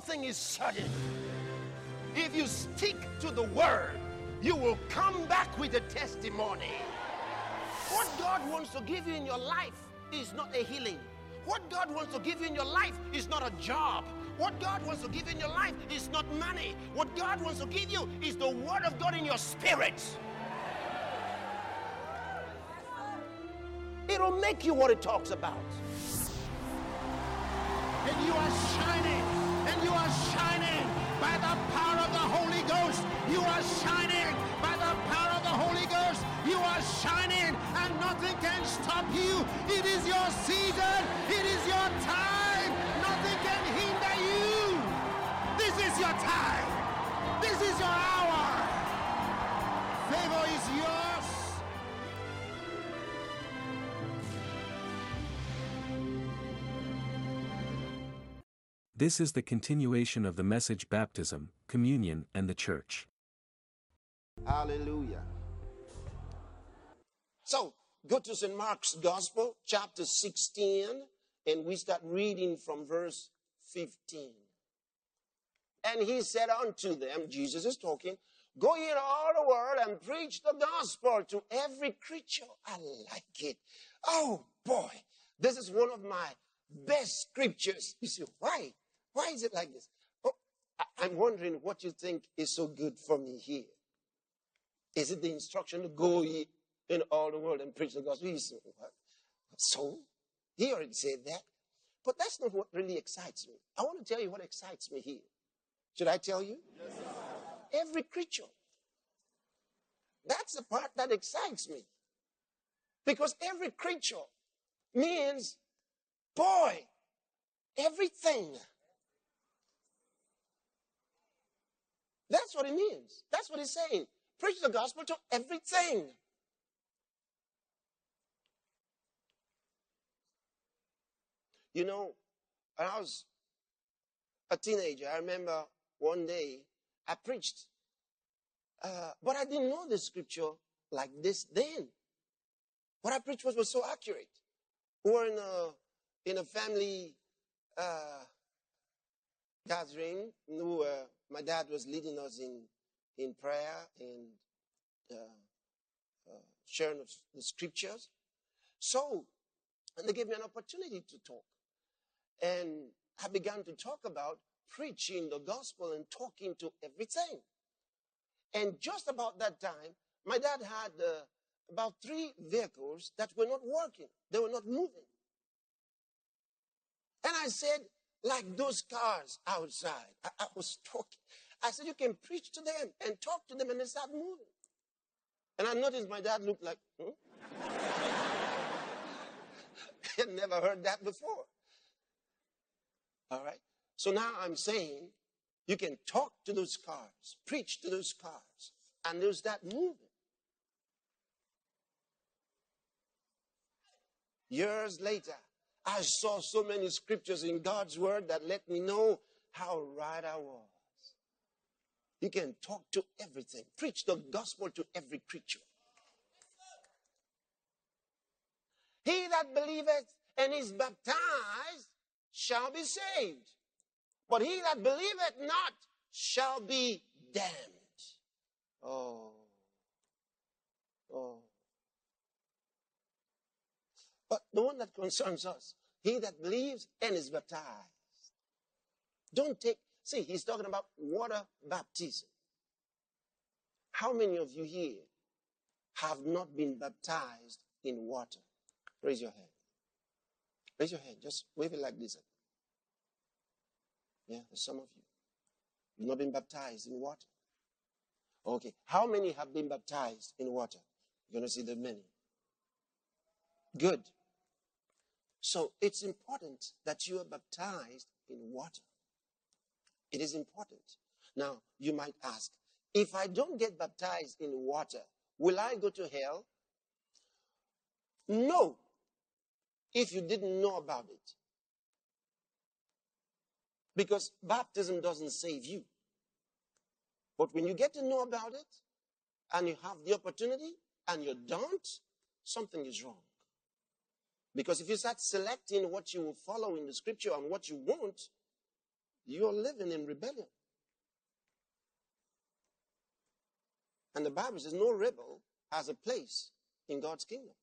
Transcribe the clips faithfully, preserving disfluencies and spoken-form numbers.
something is certain. If you stick to the word, you will come back with a testimony. What God wants to give you in your life is not a healing. What God wants to give you in your life is not a job. What God wants to give you in your life is not money. What God wants to give you is the word of God in your spirit. It'll make you what it talks about. And you are shining, and you are shining by the power of the Holy Ghost. You are shining by the power of the Holy Ghost. You are shining, and nothing can stop you. It is your season. It is your time. Nothing can hinder you. This is your time. This is your hour. Favor is yours. This is the continuation of the message baptism, communion, and the church. Hallelujah. So, go to Saint Mark's Gospel, chapter sixteen, and we start reading from verse fifteen. And he said unto them, Jesus is talking, go ye into all the world and preach the gospel to every creature. I like it. Oh, boy. This is one of my best scriptures. You see, why? Why is it like this? Oh, I'm wondering what you think is so good for me here. Is it the instruction to go ye in all the world and preach the gospel? You say, what? So, he already said that. But that's not what really excites me. I want to tell you what excites me here. Should I tell you? Yes, sir. Every creature. That's the part that excites me. Because every creature means, boy, everything. That's what it means. That's what he's saying. Preach the gospel to everything. You know, when I was a teenager, I remember one day I preached. Uh, but I didn't know the scripture like this then. What I preached was, was so accurate. We were in a, in a family uh, gathering. We were, my dad was leading us in, in prayer and uh, uh, sharing of the scriptures. So, and they gave me an opportunity to talk. And I began to talk about preaching the gospel and talking to everything. And just about that time, my dad had uh, about three vehicles that were not working. They were not moving. And I said, like those cars outside, I, I was talking. I said, you can preach to them and talk to them and they start moving. And I noticed my dad looked like, hmm? I had never heard that before. All right. So now I'm saying you can talk to those cars, preach to those cars, and there's that moving. Years later, I saw so many scriptures in God's word that let me know how right I was. You can talk to everything. Preach the gospel to every creature. He that believeth and is baptized shall be saved. But he that believeth not shall be damned. Oh. Oh. But the one that concerns us, he that believes and is baptized. Don't take, see, he's talking about water baptism. How many of you here have not been baptized in water? Raise your hand. Raise your hand. Just wave it like this. Yeah, there's some of you. You've not been baptized in water. Okay. How many have been baptized in water? You're going to see the many. Good. So it's important that you are baptized in water. It is important. Now, you might ask, if I don't get baptized in water, will I go to hell? No. If you didn't know about it. Because baptism doesn't save you. But when you get to know about it, and you have the opportunity, and you don't, something is wrong. Because if you start selecting what you will follow in the scripture and what you won't, you're living in rebellion. And the Bible says no rebel has a place in God's kingdom.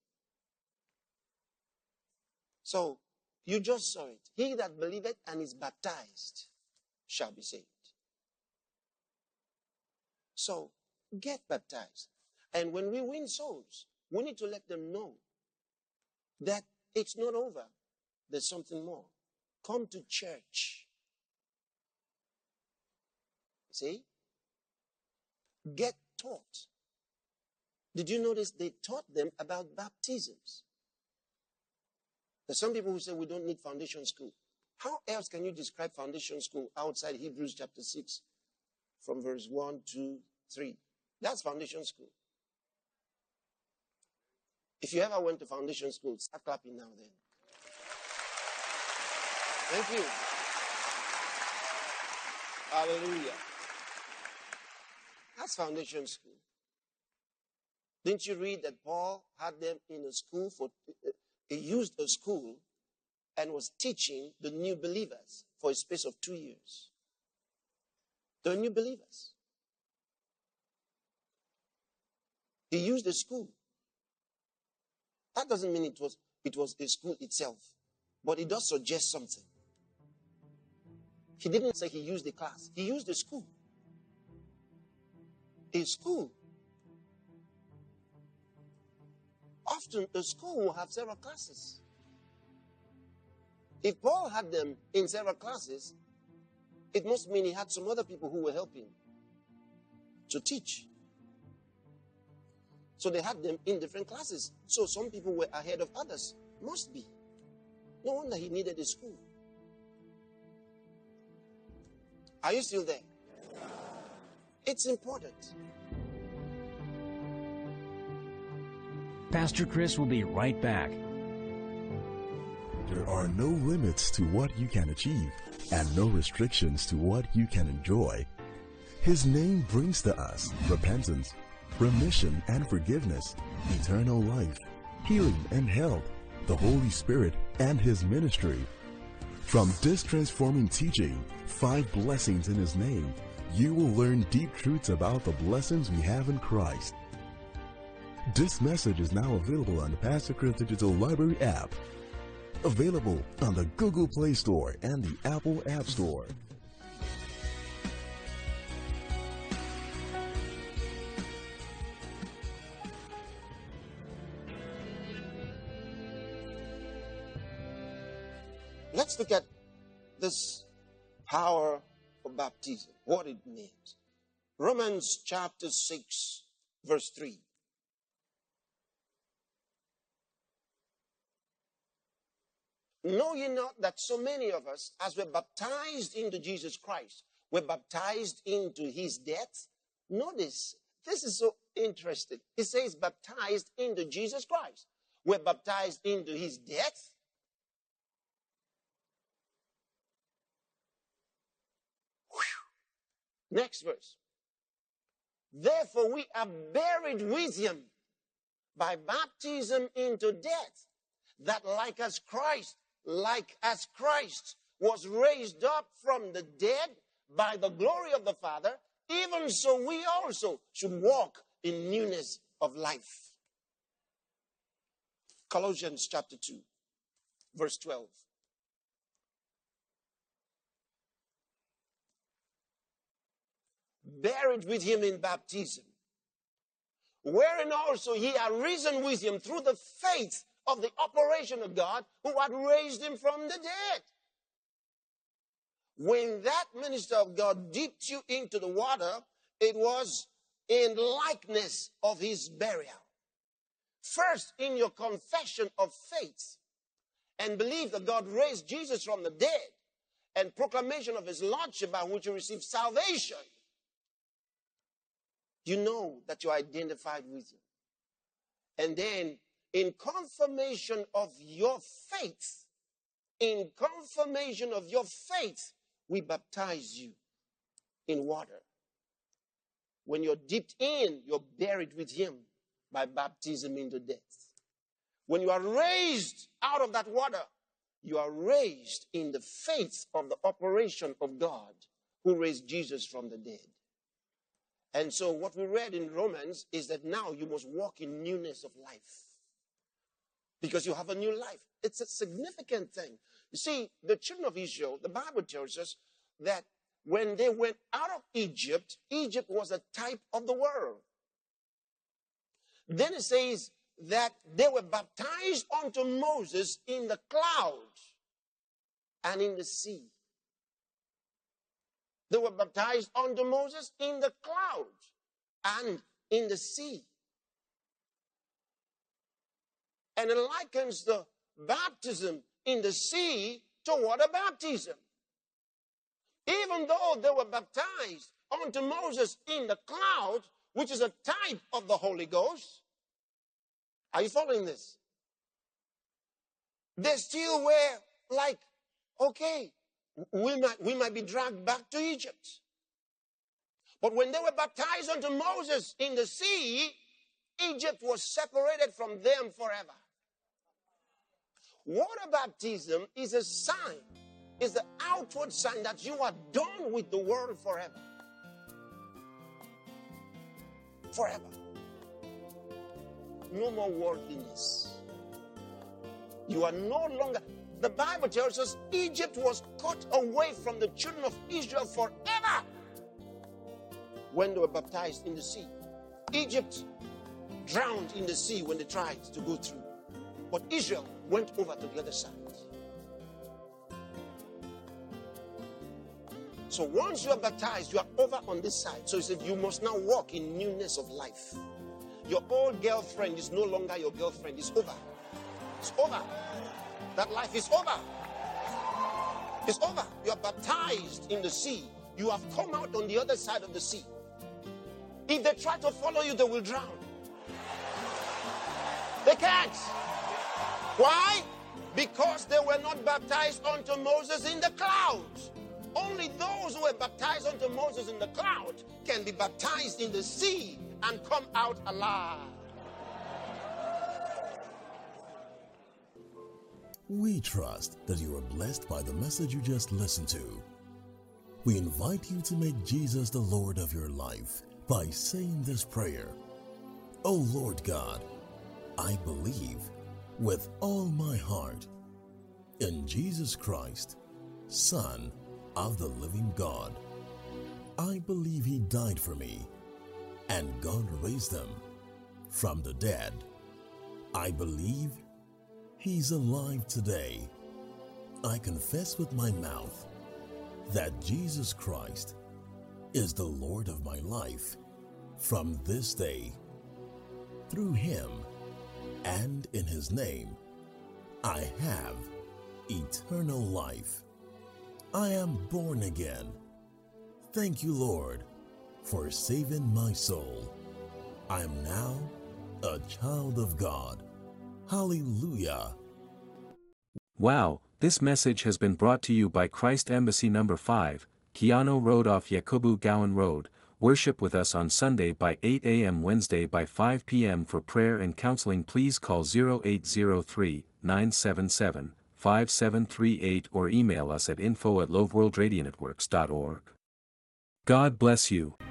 So, you just saw it. He that believeth and is baptized shall be saved. So, get baptized. And when we win souls, we need to let them know that it's not over. There's something more. Come to church. See? Get taught. Did you notice they taught them about baptisms? There's some people who say we don't need foundation school. How else can you describe foundation school outside Hebrews chapter six from verse one, two, three? That's foundation school. If you ever went to foundation school, start clapping now then. Thank you. Hallelujah. That's foundation school. Didn't you read that Paul had them in a school for, he used a school and was teaching the new believers for a space of two years. The new believers. He used a school. That doesn't mean it was, it was a school itself, but it does suggest something. He didn't say he used the class. He used the school. A school. Often a school will have several classes. If Paul had them in several classes, it must mean he had some other people who were helping to teach. So they had them in different classes. So some people were ahead of others. Must be. No wonder he needed a school. Are you still there? It's important. Pastor Chris will be right back. There are no limits to what you can achieve and no restrictions to what you can enjoy. His name brings to us repentance, remission and forgiveness, eternal life, healing and health, the Holy Spirit and His ministry. From this transforming teaching, Five Blessings in His Name, you will learn deep truths about the blessings we have in Christ. This message is now available on the Pastor Chris Digital Library app. Available on the Google Play Store and the Apple App Store. Let's look at this power of baptism, what it means. Romans chapter six, verse three. Know ye not that so many of us, as we're baptized into Jesus Christ, we're baptized into His death? Notice, this is so interesting. It says baptized into Jesus Christ. We're baptized into His death. Whew. Next verse. Therefore we are buried with Him by baptism into death, that like as Christ like as Christ was raised up from the dead by the glory of the Father, even so we also should walk in newness of life. Colossians chapter two, verse twelve. Buried with Him in baptism, wherein also ye are risen with Him through the faith of the operation of God who had raised Him from the dead. When that minister of God dipped you into the water, it was in likeness of His burial. First, in your confession of faith and belief that God raised Jesus from the dead and proclamation of His Lordship by which you receive salvation, you know that you are identified with Him. And then, in confirmation of your faith, in confirmation of your faith, we baptize you in water. When you're dipped in, you're buried with Him by baptism into death. When you are raised out of that water, you are raised in the faith of the operation of God who raised Jesus from the dead. And so what we read in Romans is that now you must walk in newness of life. Because you have a new life. It's a significant thing. You see, the children of Israel, the Bible tells us that when they went out of Egypt, Egypt was a type of the world. Then it says that they were baptized unto Moses in the cloud and in the sea. They were baptized unto Moses in the cloud and in the sea. And it likens the baptism in the sea to water baptism. Even though they were baptized unto Moses in the cloud, which is a type of the Holy Ghost. Are you following this? They still were like, okay, we might, we might be dragged back to Egypt. But when they were baptized unto Moses in the sea, Egypt was separated from them forever. Water baptism is a sign, is the outward sign that you are done with the world forever. Forever. No more worldliness. You are no longer... The Bible tells us Egypt was cut away from the children of Israel forever when they were baptized in the sea. Egypt drowned in the sea when they tried to go through. But Israel went over to the other side. So once you are baptized, you are over on this side. So he said, you must now walk in newness of life. Your old girlfriend is no longer your girlfriend. It's over. It's over. That life is over. It's over. You are baptized in the sea. You have come out on the other side of the sea. If they try to follow you, they will drown. They can't. Why? Because they were not baptized unto Moses in the clouds. Only those who were baptized unto Moses in the cloud can be baptized in the sea and come out alive. We trust that you are blessed by the message you just listened to. We invite you to make Jesus the Lord of your life by saying this prayer. Oh Lord God, I believe with all my heart in Jesus Christ, Son of the living God. I believe he died for me and God raised him from the dead. I believe he's alive today. I confess with my mouth that Jesus Christ is the Lord of my life from this day. Through him and in his name, I have eternal life. I am born again. Thank you, Lord, for saving my soul. I am now a child of God. Hallelujah. Wow, this message has been brought to you by Christ Embassy number five, Kiano Road off Yakubu Gowan Road. Worship with us on Sunday by eight a m Wednesday by five p m For prayer and counseling please call zero eight zero three, nine seven seven, five seven three eight or email us at info at loveworldradionetworks dot org. God bless you.